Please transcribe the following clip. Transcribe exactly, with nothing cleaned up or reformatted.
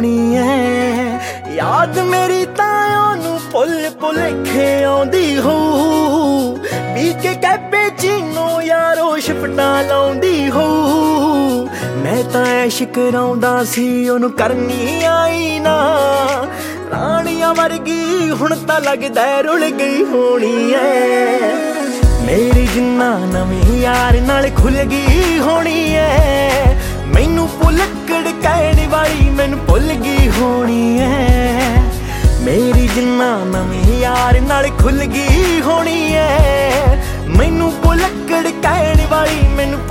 ਹੋਣੀ ਐ। ਯਾਦ ਮੇਰੀ ਤਾਂ ਉਹਨੂੰ ਭੁੱਲ ਭੁਲੇਖੇ ਆਉਂਦੀ ਹੋਊ, ਵੀ ਕੇ ਕੈਪੇ ਚੀਨੋ ਯਾਰੋ ਸ਼ਿਫਟਾਂ ਲਾਉਂਦੀ ਹੋਊ। ਮੈਂ ਤਾਂ ਐਸ਼ ਕਰਾਉਂਦਾ ਸੀ ਉਹਨੂੰ ਕਰਨੀ ਆਈ ਨਾ, ਰਾਣੀਆਂ ਵਰਗੀ ਹੁਣ ਤਾਂ ਲੱਗਦਾ ਰੁਲ ਗਈ ਹੋਣੀ ਐ। ਮੇਰੀ ਜਿੰਨਾ ਨਵੇਂ ਯਾਰ ਨਾਲ ਖੁੱਲ ਗਈ ਹੋਣੀ ਐ, ਮੈਨੂੰ ਭੁਲੱਕੜ ਕਹਿਣ ਵਾਲੀ ਮੈਨੂੰ ਭੁੱਲ ਗਈ ਹੋਣੀ ਐ। ਮੇਰੀ ਜਿੰਨਾ ਨਵੇਂ ਯਾਰ ਨਾਲ ਖੁੱਲ ਗਈ ਹੋਣੀ ਐ, ਮੈਨੂੰ ਭੁਲੱਕੜ ਕਹਿਣ ਵਾਲੀ ਮੈਨੂੰ